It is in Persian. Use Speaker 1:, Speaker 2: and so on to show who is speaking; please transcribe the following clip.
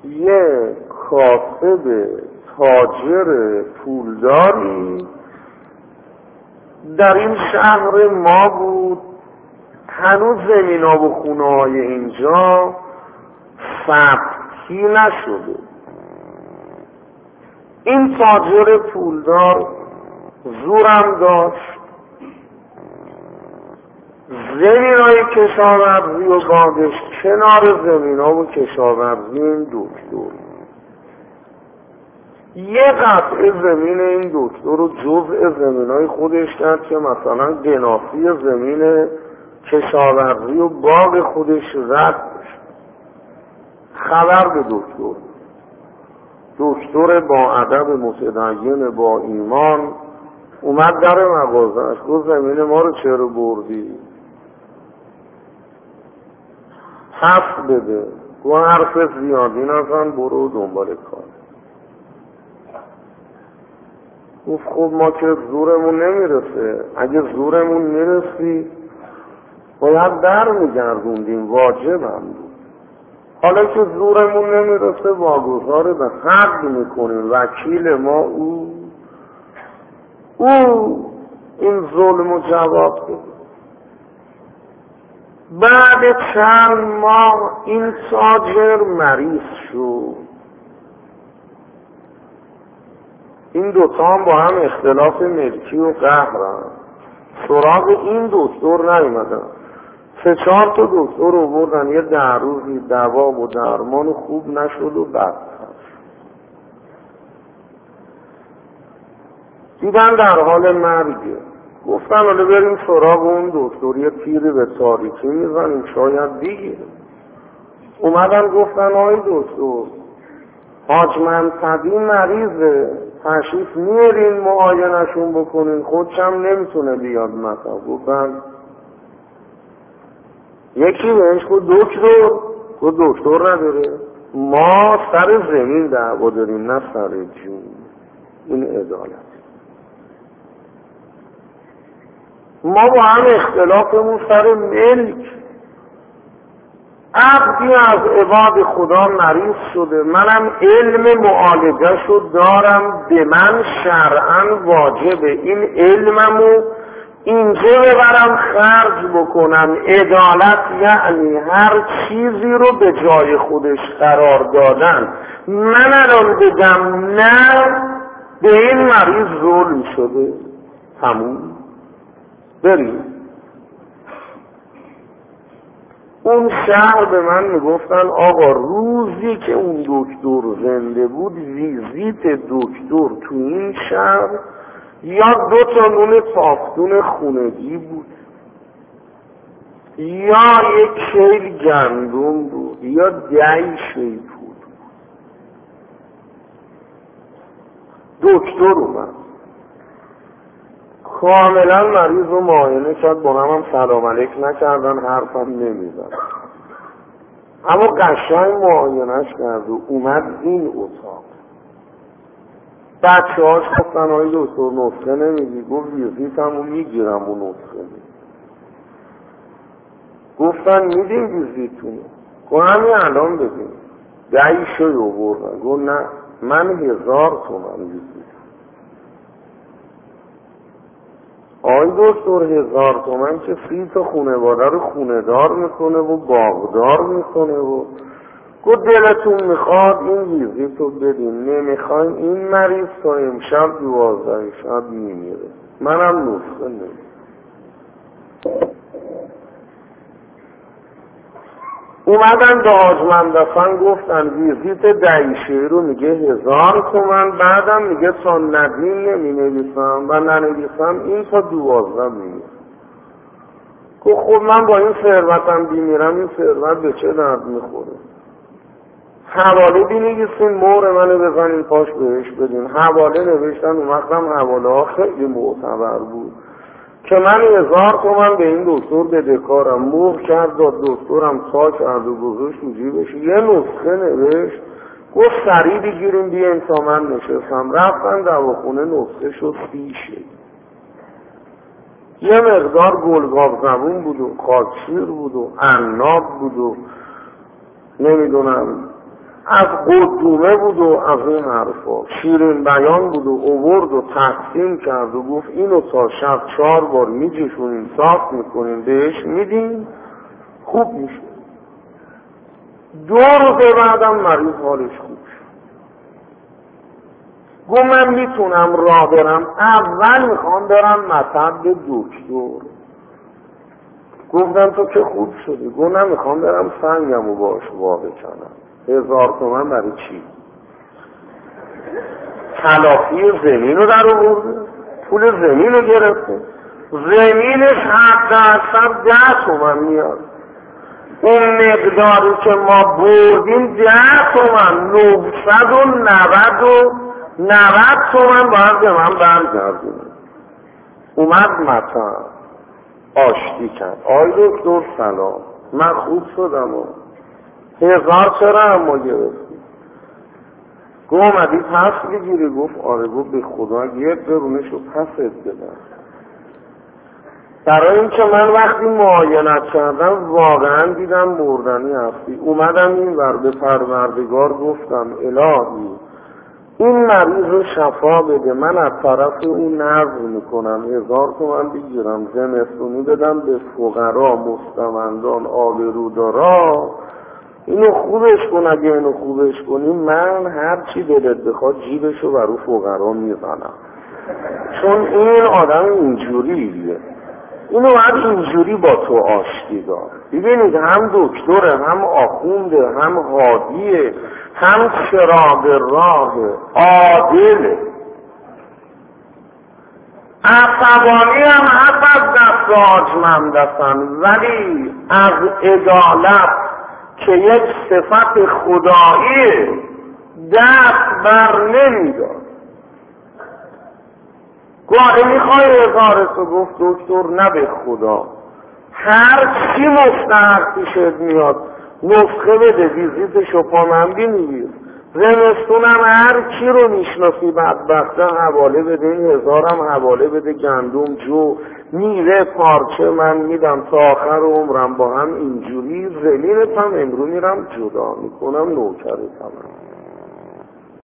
Speaker 1: یه کاسب تاجر پولداری در این شهر ما بود. هنوز زمینا و خونه های اینجا ثبتی نشده. این تاجر پولدار زورم داشت، زمینای کشاورزی و بادش کنار زمینا و کشاورزی این دکتر. یه قطعه زمین این دکتر رو جزء زمینای خودش کرد که مثلا گناسی زمین کشاورزی و باغ خودش رد بشه. خبر به دکتر با ادب متدین با ایمان اومد در مغازه‌اش گفت زمین ما رو چرا بردی؟ حرف بده. گفت حرف زیادی نزن، برو دنبال کار. گفت خب ما که زورمون نمیرسه. اگه زورمون میرسی باید در میگردوندیم، واجبم بود. حالا که زورمون نمیرسه واگذار به حد میکنیم. وکیل ما او این ظلم و جواب بده. بعد چند ماه این تاجر مریض شد. این دوتا هم با هم اختلاف ملکی و قهرن. سراغ این دکتر نیومدن. 3-4 تا دکتر رو بردن. یه 10 روزی دوا و درمان خوب نشد و بدتر دیدن در حال مرگه. گفتن حالا بریم سراغ اون دکتر، یه تیری به تاریکی میزنیم شاید دیگه. اومدن گفتن آی دکتر حاج منصبی مریضه، تشریف میارین معاینشون بکنین، خودشم نمیتونه بیاد مثلا. گفتن یکی بهش گفت دکتر نداره. ما سر زمین دعوا داریم نه سر جون. این عدالت. ما با هم اختلافمون سر ملک. عبدی از عباد خدا مریض شده، منم علم معالجه‌شو دارم، به من شرعاً واجبه این علممو اینجا ببرم خرج بکنم. عدالت یعنی هر چیزی رو به جای خودش قرار دادن. من الان بگم نه به این مریض ظلم شده، تموم، بریم. اون شهر به من میگفتن آقا روزی که اون دکتر زنده بود ویزیت دکتر تو این شهر یا 2 تا نون تافتون خونگی بود، یا 1 کیل گندم بود، یا 10 شیپور بود. دکتر اومد کاملا مریض رو معاینه کرد، با هم سلام علیک نکردن، حرفم نمیزن، اما قشنگ معاینش کرد و اومد این اتاق. بچه هاش گفتن آقای دکتر نسخه نمیدی؟ گفت ویزیتم رو میگیرم و نسخه میدی. گفتن میدیم ویزیتونو؟ گفت همین الان بدیم. 10 شوی آوردن. گفت نه من 1000 تومن ویزیت. آقای دکتر 1000 تومن که 30 تا خونواده رو خونه‌دار میکنه و باغدار میکنه و گفت دلتون میخواد این ویزیت رو بدین، نمیخواین این مریض تا امشب 12 شب میمیره. منم نسخه نمید. اومدن به حاج مندفن گفتن ویزیت 10 شیعه رو میگه 1000 تومن، بعدم میگه تا ندیم نمی نویسم و ننویسم این تا 12 میمیره. گفت خب من با این ثروتم بیمیرم، این ثروت به چه درد میخوره؟ حواله بنویسین مهر منو بزنین پاش بهش بدین. حواله نوشتن. اون وقتم حواله ها خیلی معتبر بود که من 1000 تومن به این دکتر بدهکارم. مهر کرد داد، دکترم تا کرد و گذاشت تو جیبش. یه نسخه نوشت گفت سریع بگیریم بیاین تا من نشستم. رفتن دواخونه نسخه شد 30 شیعه. یه مقدار گلگاف زبون بود و خاکشیر بود و عناب بود و نمیدونم از قدومه بود و از این حرفا، شیرین بیان بود و اوورد و تقسیم کرد و گفت اینو تا شب 4 بار میجوشونیم، صاف میکنیم، بهش میدیم، خوب میشه. 2 روز بعدم مریض حالش خوب شد. گفت من میتونم راه برم، اول میخوام برم مطب دکتر. گفتم تو که خوب شدی. گفت نمیخوام برم سنگمو باش وا بکنم. 1000 تومن برای چی؟ تلافی زمین رو در آورده، پول زمین رو گرفته، زمینش حداکثر 10 تومن میاد. اون مقداری که ما بردیم 10 تومن، 990 تومن باید به من برگردونه. اومد مطب آشتی کرد. آی دکتر سلام، من خوب شدم و 1000 چرا اما گرفتی؟ گفت اومدی پس بگیری؟ گفت آره. گفت به خدا یه قرونشو پست بدم. برای اینکه من وقتی معاینت کردم واقعا دیدم مردنی هستی. اومدم این ور به پروردگار گفتم الهی این مریض رو شفا بده، من از طرف اون نذر میکنم 1000 تومن بگیرم زمستونی بدم به فقرا، مستمندان، آبرودارا، اینو خوبش کن. اگه اینو خوبش کنی من هر چی دلت بخواد جیبشو برو فقرا میزنم. چون این آدم اینجوریه، اینو باید اینجوری با تو آشتی دار. ببینید هم دکتره، هم آخونده، هم هادیه، هم چراغ راه، عادله، عصبانی هم هست از دست آجمند هستن، ولی از عدالت که یک صفت خداییه دست بر نمیدار. گاهی میخوای 1000 تو؟ گفت دکتر نه به خدا، هر چی مستحق پیشت میاد نسخه بده، ویزیتشو پا من بینید. زمستونم هر کی رو میشناسی بدبخته حواله بده، این 1000 هم حواله بده، گندم جو میره پارچه من میدم تا آخر عمرم. با هم اینجوری زمینت هم امرو میرم جدا میکنم، نوکرتم.